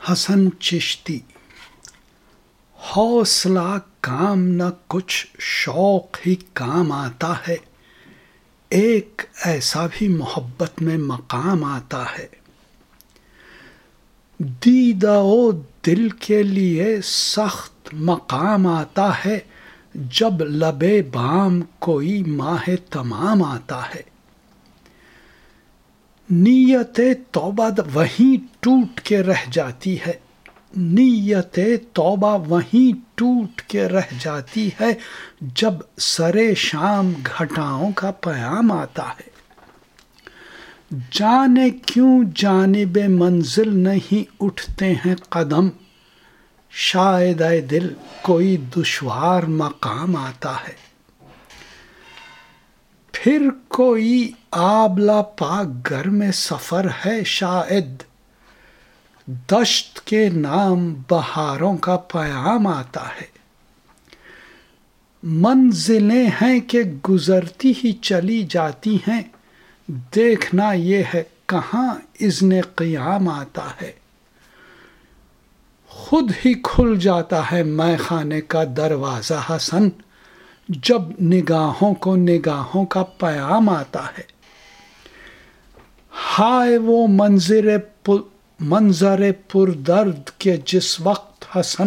حسن چشتی۔ حوصلہ کام نہ کچھ شوق ہی کام آتا ہے، ایک ایسا بھی محبت میں مقام آتا ہے۔ دیدہ و دل کے لیے سخت مقام آتا ہے، جب لبے بام کوئی ماہ تمام آتا ہے۔ نیت توبہ وہیں ٹوٹ کے رہ جاتی ہے، نیت توبہ وہیں ٹوٹ کے رہ جاتی ہے، جب سرے شام گھٹاؤں کا پیام آتا ہے۔ جانے کیوں جانب منزل نہیں اٹھتے ہیں قدم، شاید اے دل کوئی دشوار مقام آتا ہے۔ پھر کوئی آبلہ پاک گھر میں سفر ہے شاید، دشت کے نام بہاروں کا پیام آتا ہے۔ منزلیں ہیں کہ گزرتی ہی چلی جاتی ہیں، دیکھنا یہ ہے کہاں اذن قیام آتا ہے۔ خود ہی کھل جاتا ہے مے خانے کا دروازہ حسن، جب نگاہوں کو نگاہوں کا پیام آتا ہے۔ ہائے وہ منظر پردرد کے جس وقت حسن،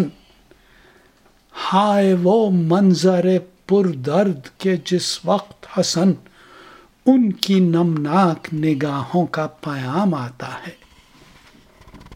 ہائے وہ منظر پردرد کے جس وقت حسن، ان کی نمناک نگاہوں کا پیام آتا ہے۔